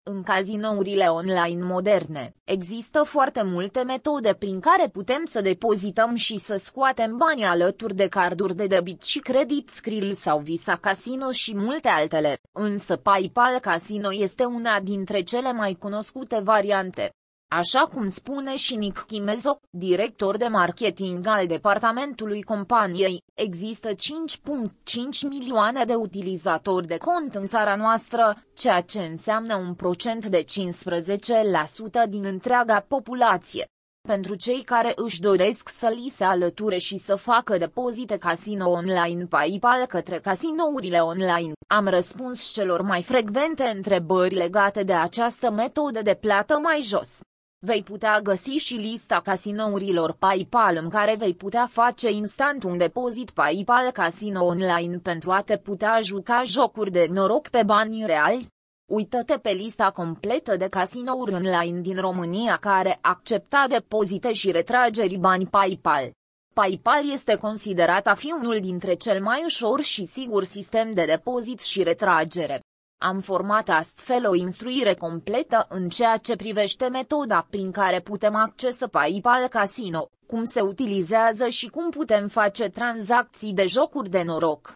În cazinourile online moderne, există foarte multe metode prin care putem să depozităm și să scoatem bani alături de carduri de debit și credit Skrill sau Visa Casino și multe altele, însă PayPal Casino este una dintre cele mai cunoscute variante. Așa cum spune și Nick Chimezo, director de marketing al departamentului companiei, există 5,5 milioane de utilizatori de cont în țara noastră, ceea ce înseamnă un procent de 15% din întreaga populație. Pentru cei care își doresc să li se alăture și să facă depozite casino online PayPal către casinourile online, am răspuns celor mai frecvente întrebări legate de această metodă de plată mai jos. Vei putea găsi și lista casinourilor PayPal în care vei putea face instant un depozit PayPal Casino online pentru a te putea juca jocuri de noroc pe bani reali. Uită-te pe lista completă de casinouri online din România care acceptă depozite și retrageri bani PayPal. PayPal este considerat a fi unul dintre cel mai ușor și sigur sistem de depozit și retragere. Am format astfel o instruire completă în ceea ce privește metoda prin care putem accesa PayPal Casino, cum se utilizează și cum putem face tranzacții de jocuri de noroc.